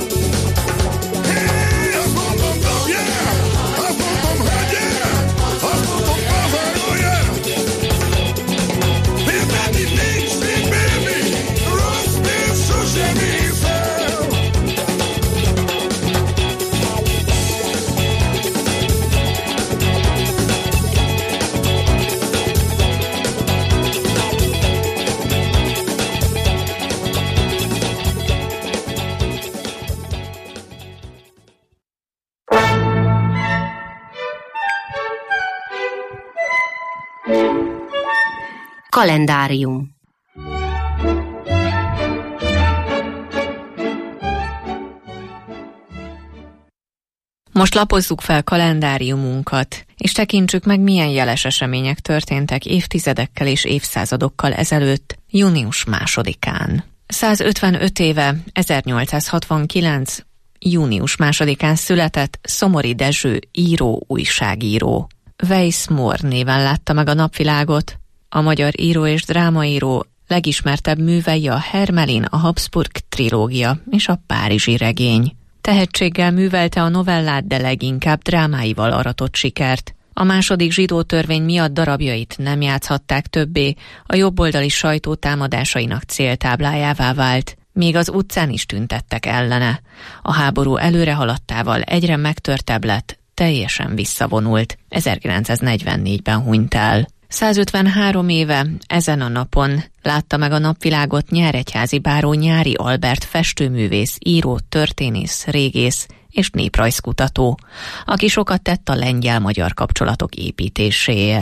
Hey, azt mondom, dobj el, azt mondom, hagyj el, azt mondom, pazarolj el. Félteni nincs mit, baby, rossz pénz sosem részel. Kalendárium. Most lapozzuk fel kalendáriumunkat, és tekintsük meg, milyen jeles események történtek évtizedekkel és évszázadokkal ezelőtt, június másodikán. százötvenöt éve, ezernyolcszázhatvankilenc. június másodikán született Szomori Dezső író, újságíró. Weiss Mór néven látta meg a napvilágot. A magyar író és drámaíró legismertebb művei a Hermelin, a Habsburg trilógia és a Párizsi regény. Tehetséggel művelte a novellát, de leginkább drámáival aratott sikert. A második zsidó törvény miatt darabjait nem játszhatták többé, a jobboldali sajtó támadásainak céltáblájává vált. Még az utcán is tüntettek ellene. A háború előre haladtával egyre megtörtebb lett, teljesen visszavonult. ezerkilencszáznegyvennégyben hunyt el. százötvenhárom éve ezen a napon látta meg a napvilágot nyíregyházi báró Nyáry Albert festőművész, író, történész, régész és néprajzkutató, aki sokat tett a lengyel-magyar kapcsolatok építéséért.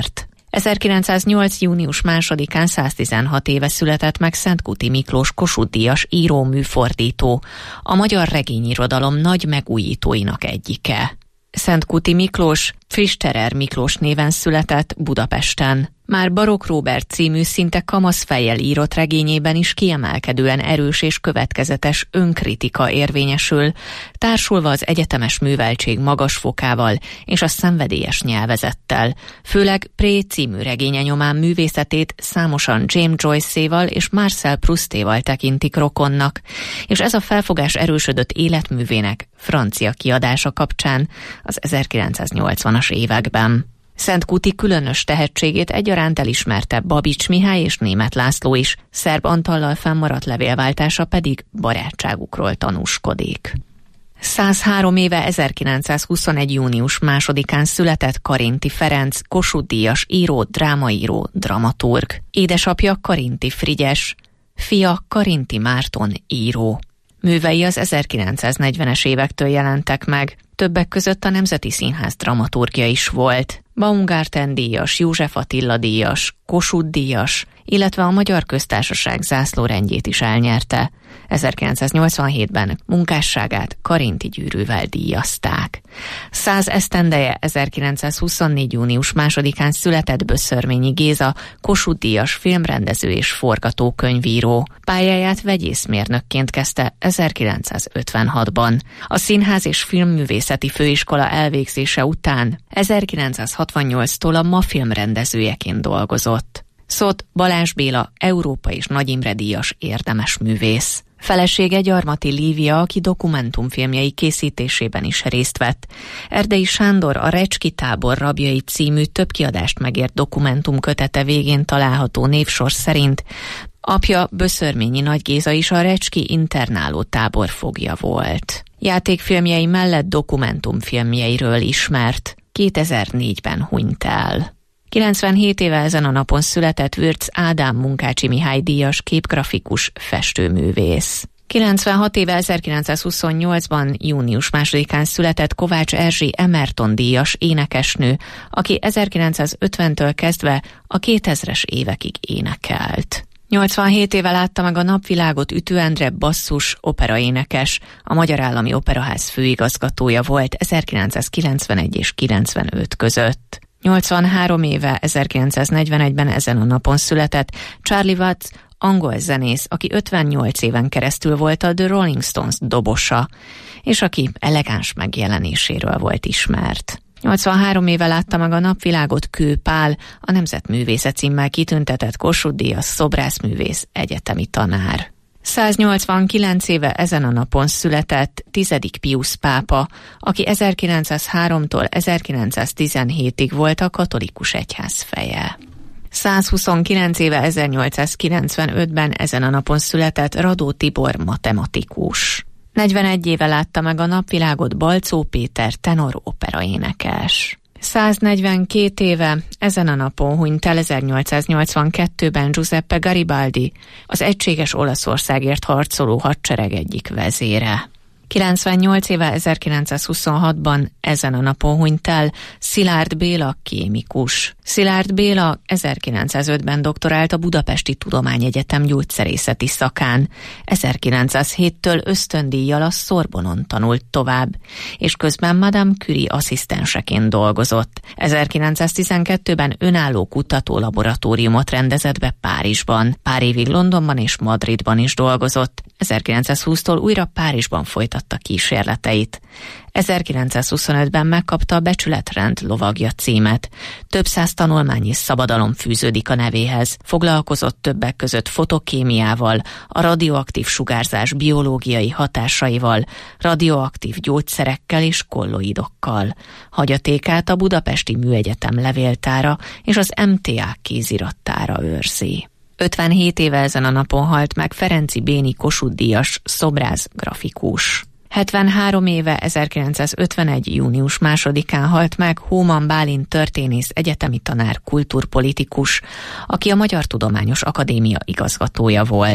ezerkilencszáznyolc. június másodikán száztizenhat éve született meg Szentkuti Miklós Kossuth-díjas író műfordító, a magyar regényirodalom nagy megújítóinak egyike. Szentkuti Miklós Pfisterer Miklós néven született Budapesten. Már Barokk Róbert című szinte kamaszfejjel írott regényében is kiemelkedően erős és következetes önkritika érvényesül, társulva az egyetemes műveltség magas fokával és a szenvedélyes nyelvezettel. Főleg Pré című regénye nyomán művészetét számosan James Joyce-éval és Marcel Proustéval tekintik rokonnak, és ez a felfogás erősödött életművének francia kiadása kapcsán az ezerkilencszáznyolcvanas években. Szentkuti különös tehetségét egyaránt elismerte Babics Mihály és Németh László is, Szerb Antallal fennmaradt levélváltása pedig barátságukról tanúskodik. százhárom éve ezerkilencszázhuszonegy. június másodikán született Karinthy Ferenc, Kossuth-díjas író, drámaíró, dramaturg. Édesapja Karinthy Frigyes, fia Karinthy Márton író. Művei az ezerkilencszáznegyvenes évektől jelentek meg, többek között a Nemzeti Színház dramaturgja is volt. Baumgarten-díjas, József Attila-díjas, Kossuth-díjas, illetve a Magyar Köztársaság zászlórendjét is elnyerte. ezerkilencszáznyolcvanhétben munkásságát Karinthy gyűrűvel díjazták. Száz esztendeje ezerkilencszázhuszonnégy. június másodikán született Böszörményi Géza, Kossuth-díjas filmrendező és forgatókönyvíró. Pályáját vegyészmérnökként kezdte ezerkilencszázötvenhatban. A Színház és Filmművészeti Főiskola elvégzése után ezerkilencszázhatvannyolctól a MA filmrendezőjeként dolgozott. Szót Balázs Béla, Európa és Nagy Imre díjas érdemes művész. Felesége Gyarmati Lívia, aki dokumentumfilmjei készítésében is részt vett. Erdei Sándor a Recski tábor rabjai című több kiadást megért dokumentumkötete végén található névsor szerint apja Böszörményi Nagy Géza is a Recski internáló tábor fogja volt. Játékfilmjei mellett dokumentumfilmjeiről ismert. kétezer-négyben hunyt el. kilencvenhét éve ezen a napon született Würz Ádám Munkácsi Mihály díjas képgrafikus festőművész. kilencvenhat éve ezerkilencszázhuszonnyolcban június másodikán született Kovács Erzsi Emerton díjas énekesnő, aki ezerkilencszázötventől kezdve a kétezres évekig énekelt. nyolcvanhét éve látta meg a napvilágot Ütő Endre basszus operaénekes, a Magyar Állami Operaház főigazgatója volt ezerkilencszázkilencvenegy és kilencvenöt között. nyolcvanhárom éve ezerkilencszáznegyvenegyben ezen a napon született Charlie Watts, angol zenész, aki ötvennyolc éven keresztül volt a The Rolling Stones dobosa, és aki elegáns megjelenéséről volt ismert. nyolcvanhárom éve látta meg a napvilágot Kő Pál, a Nemzetművésze címmel kitüntetett Kossuth-díjas szobrászművész, egyetemi tanár. száznyolcvankilenc éve ezen a napon született tizedik Piusz pápa, aki ezerkilencszázháromtól ezerkilencszáztizenhétig volt a katolikus egyház feje. százhuszonkilenc éve ezernyolcszázkilencvenötben ezen a napon született Radó Tibor matematikus. negyvenegy éve látta meg a napvilágot Balczó Péter tenor operaénekes. száznegyvenkét éve ezen a napon hunyt el ezernyolcszáznyolcvankettőben Giuseppe Garibaldi, az egységes Olaszországért harcoló hadsereg egyik vezére. kilencvennyolc éve ezerkilencszázhuszonhatban ezen a napon hunyt el Szilárd Béla kémikus. Szilárd Béla ezerkilencszázötben doktorált a Budapesti Tudományegyetem gyógyszerészeti szakán. ezerkilencszázhéttől ösztöndíjjal a Szorbonon tanult tovább, és közben Madame Curie asszisztenseként dolgozott. ezerkilencszáztizenkettőben önálló kutatólaboratóriumot rendezett be Párizsban. Pár évig Londonban és Madridban is dolgozott. ezerkilencszázhúsztól újra Párizsban folytatta kísérleteit. ezerkilencszázhuszonötben megkapta a Becsületrend lovagja címet. Több száz tanulmány és szabadalom fűződik a nevéhez. Foglalkozott többek között fotokémiával, a radioaktív sugárzás biológiai hatásaival, radioaktív gyógyszerekkel és kolloidokkal. Hagyatékát a Budapesti Műegyetem levéltára és az em té á kézirattára őrzi. ötvenhét éve ezen a napon halt meg Ferenczy Béni Kossuth-díjas szobrász grafikus. hetvenhárom éve ezerkilencszázötvenegy. június másodikán halt meg Hóman Bálint történész, egyetemi tanár, kultúrpolitikus, aki a Magyar Tudományos Akadémia igazgatója volt.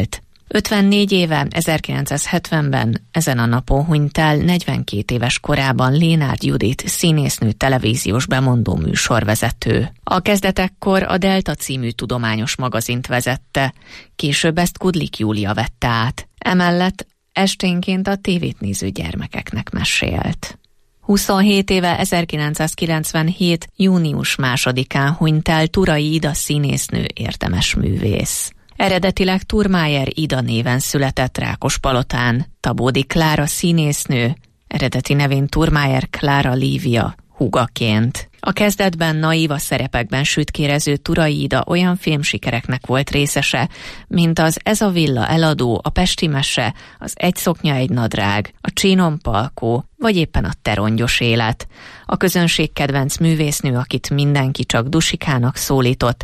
ötvennégy éve, ezerkilencszázhetvenben ezen a napon hunyt el negyvenkét éves korában Lénárd Judit színésznő, televíziós bemondó műsorvezető. A kezdetekkor a Delta című tudományos magazint vezette, később ezt Kudlik Júlia vette át. Emellett esténként a tévét néző gyermekeknek mesélt. huszonhét éve, ezerkilencszázkilencvenhét. június másodikán hunyt el Turai Ida színésznő, érdemes művész. Eredetileg Thurmayer Ida néven született Rákospalotán, Tabódi Klára színésznő, eredeti nevén Thurmayer Klára Lívia húgaként. A kezdetben naív a szerepekben sütkérező Turai Ida olyan filmsikereknek volt részese, mint az Ez a villa eladó, a Pesti mese, az Egy szoknya egy nadrág, a Csínon Palkó, vagy éppen a Te rongyos élet. A közönség kedvenc művésznő, akit mindenki csak Dusikának szólított,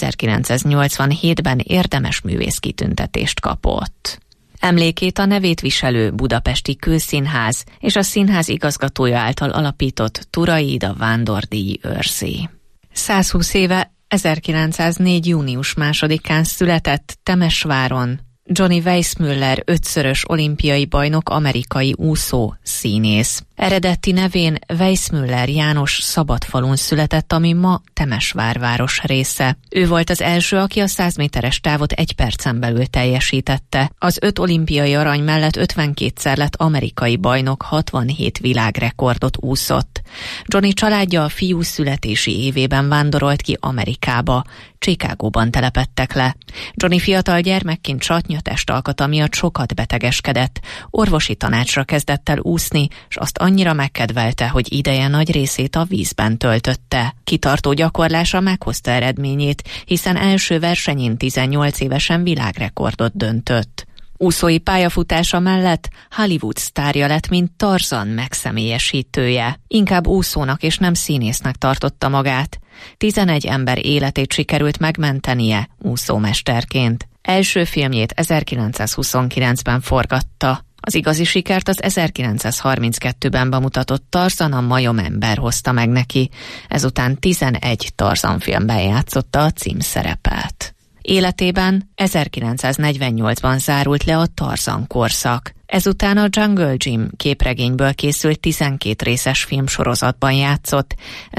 ezerkilencszáznyolcvanhétben érdemes művész kitüntetést kapott. Emlékét a nevét viselő Budapesti Kőszínház és a színház igazgatója által alapított Turai Ida vándordíj őrzi. százhúsz éve, ezerkilencszáznégy. június másodikán született Temesváron Johnny Weissmuller, ötszörös olimpiai bajnok, amerikai úszó, színész. Eredeti nevén Weissmuller János Szabadfalun született, ami ma Temesvár város része. Ő volt az első, aki a száz méteres távot egy percen belül teljesítette. Az öt olimpiai arany mellett ötvenkétszer lett amerikai bajnok, hatvanhét világrekordot úszott. Johnny családja a fiú születési évében vándorolt ki Amerikába. Chicagóban telepedtek le. Johnny fiatal gyermekként satnyatestalkata miatt sokat betegeskedett. Orvosi tanácsra kezdett el úszni, s azt annyira megkedvelte, hogy ideje nagy részét a vízben töltötte. Kitartó gyakorlása meghozta eredményét, hiszen első versenyén tizennyolc évesen világrekordot döntött. Úszói pályafutása mellett Hollywood sztárja lett, mint Tarzan megszemélyesítője. Inkább úszónak és nem színésznek tartotta magát. tizenegy ember életét sikerült megmentenie úszómesterként. Első filmjét ezerkilencszázhuszonkilencben forgatta. Az igazi sikert az ezerkilencszázharminckettőben bemutatott Tarzan a majomember hozta meg neki. Ezután tizenegy Tarzan filmben játszotta a címszerepet. Életében ezerkilencszáznegyvennyolcban zárult le a Tarzan korszak. Ezután a Jungle Jim képregényből készült tizenkét részes filmsorozatban játszott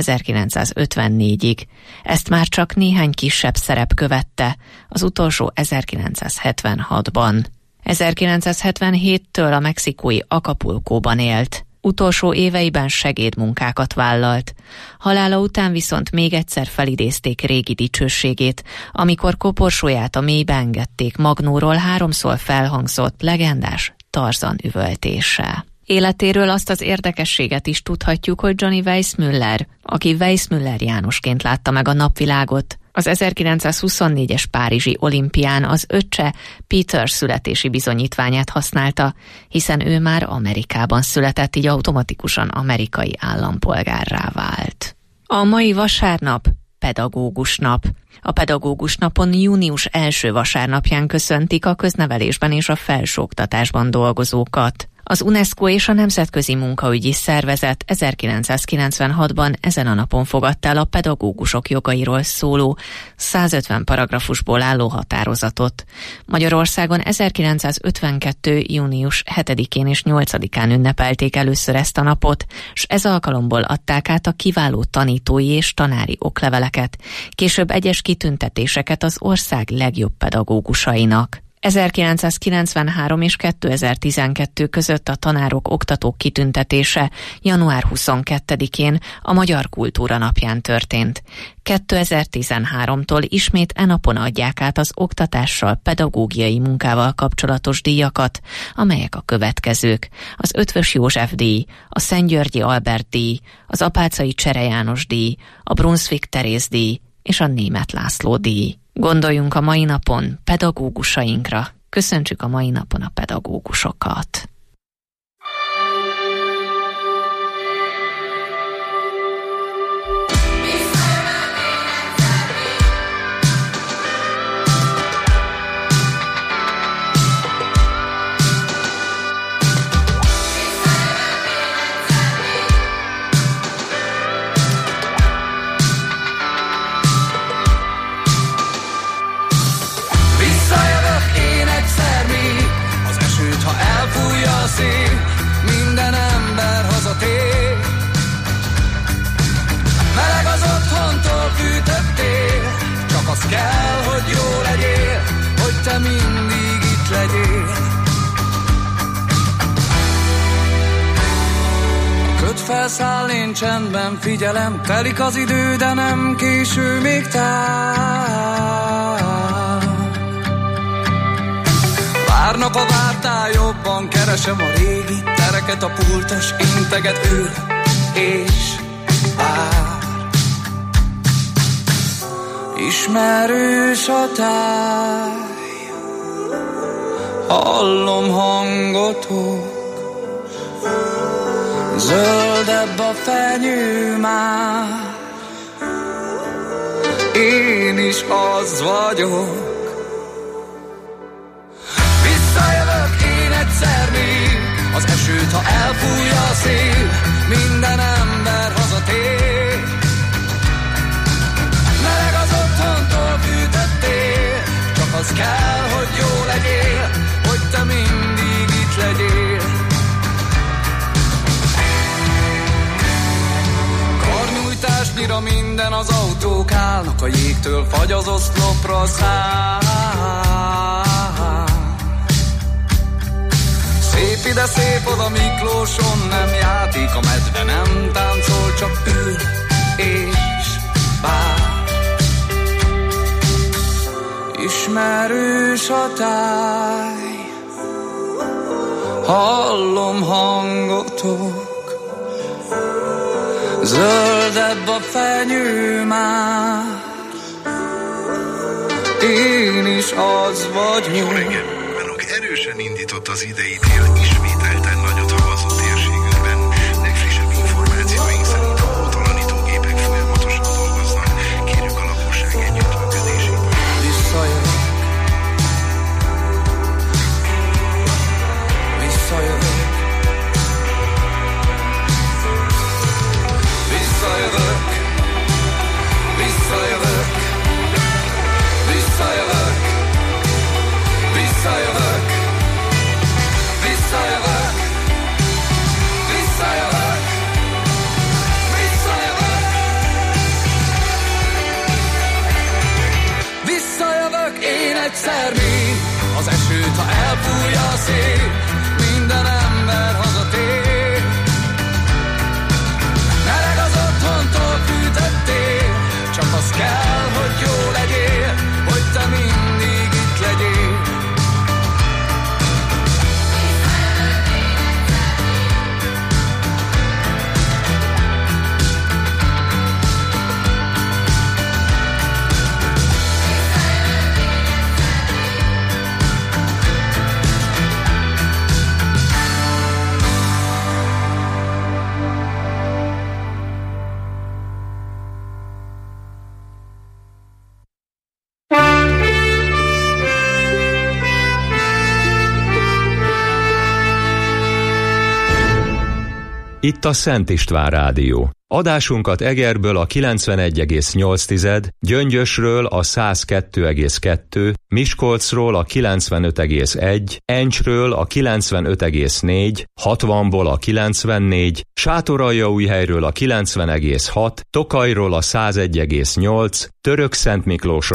ezerkilencszázötvennégyig. Ezt már csak néhány kisebb szerep követte, az utolsó ezerkilencszázhetvenhatban. ezerkilencszázhetvenhéttől a mexikói Acapulcóban élt. Utolsó éveiben segédmunkákat vállalt. Halála után viszont még egyszer felidézték régi dicsőségét, amikor koporsóját a mélybe engedték magnóról háromszor felhangzott legendás Tarzan üvöltése. Életéről azt az érdekességet is tudhatjuk, hogy Johnny Weissmuller, aki Weissmuller Jánosként látta meg a napvilágot, az ezerkilencszázhuszonnégyes párizsi olimpián az öccse Peter születési bizonyítványát használta, hiszen ő már Amerikában született, így automatikusan amerikai állampolgárrá vált. A mai vasárnap pedagógus nap. A pedagógus napon június első vasárnapján köszöntik a köznevelésben és a felsőoktatásban dolgozókat. Az UNESCO és a Nemzetközi Munkaügyi Szervezet ezerkilencszázkilencvenhatban ezen a napon fogadta el a pedagógusok jogairól szóló százötven paragrafusból álló határozatot. Magyarországon ezerkilencszázötvenkettő. június hetedikén és nyolcadikán ünnepelték először ezt a napot, s ez alkalomból adták át a kiváló tanítói és tanári okleveleket, később egyes kitüntetéseket az ország legjobb pedagógusainak. ezerkilencszázkilencvenhárom és kétezer-tizenkettő között a tanárok, oktatók kitüntetése január huszonkettedikén a Magyar Kultúra napján történt. kétezer-tizenháromtól ismét e napon adják át az oktatással, pedagógiai munkával kapcsolatos díjakat, amelyek a következők: az Ötvös József díj, a Szentgyörgyi Albert díj, az Apáczai Csere János díj, a Brunswick Teréz díj és a Németh László díj. Gondoljunk a mai napon pedagógusainkra, köszöntsük a mai napon a pedagógusokat. Visszajövök én egyszer, szél, minden ember hazatér. Meleg az otthontól fűtöttél, csak az kell, hogy jó legyél, hogy te mindig itt legyél. A köt felszáll, én csendben figyelem, telik az idő, de nem késő még tár. Várnak a vártál, jobban keresem a régi tereket, a pultos integet ül és vár. Ismerős a táj, hallom hangotok, zöldebb a fenyő már, én is az vagyok. Visszajövök én egyszer még, az esőt, ha elfújja a szél, minden ember hazatér. Meleg az otthontól fűtöttél, csak az kell, hogy jó legyél, hogy te mindig itt legyél. Karnyújtásnyira minden az autók állnak, a jégtől fagy az oszlopra száll. Szép ide, szép oda, Miklóson nem játék, a medve nem táncol, csak ül és vár. Ismerős a táj, hallom hangotok, zöldebb a fenyő már, én is az vagyok. Jó reggel! Velük erősen indított az idei tél, ismételten nagyot havaz a térségünkben. Legfrissebb információink szerint a hótalanítógépek folyamatosan dolgoznak. Kérjük a lakosság együttműködését. Visszajövök. Visszajövök. Visszajövök. Visszajövök. Visszajövök. Visszajövök. Visszajövök. Visszajövök. Visszajövök. Visszajövök én egyszer még, az esőt, ha elfújja a szél, minden ember hazatér. Meleg az otthontól fűtöttél, csak az kell, hogy jó legyél, hogy te mindig itt legyél. Itt a Szent István Rádió. Adásunkat Egerből a kilencvenegy egész nyolc, Gyöngyösről a száz kettő egész kettő, Miskolcról a kilencvenöt egész egy, Encsről a kilencvenöt egész négy, hatvanból a kilencvennégy, Sátoraljaújhelyről a kilencven egész hat, Tokajról a száz egy egész nyolc, Törökszentmiklós